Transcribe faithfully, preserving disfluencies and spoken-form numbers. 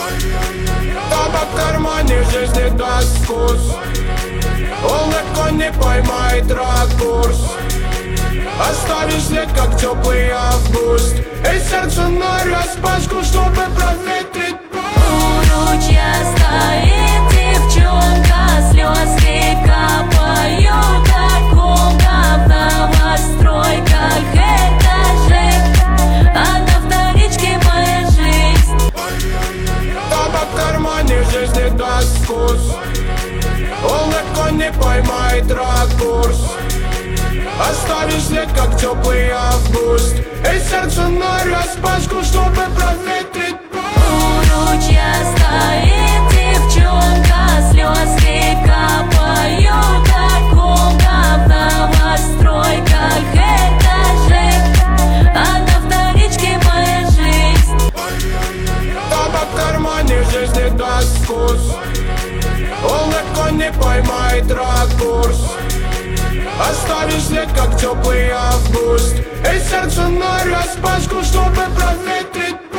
Табак в кармане жизни даст вкус. Он легко не поймает ракурс. Оставишь след, как теплый август. И сердце нараспашку, чтобы проветрить. У ручья стоит девчонка, слезки капают, около в новостройках этажей. А на вторичке моя жизнь. Табак в кармане жизни даст вкус. Он легко не поймает ракурс. Оставишь след, как теплый август. И сердце нараспашку, чтобы проветрить. У ручья стоит девчонка, слезки капают, около в новостройках этажей. А на вторичке моя жизнь. Табак в кармане жизни даст вкус. Он легко не поймает ракурс. Оставишь след, как теплый август. И сердце нараспашку, чтобы проветрить.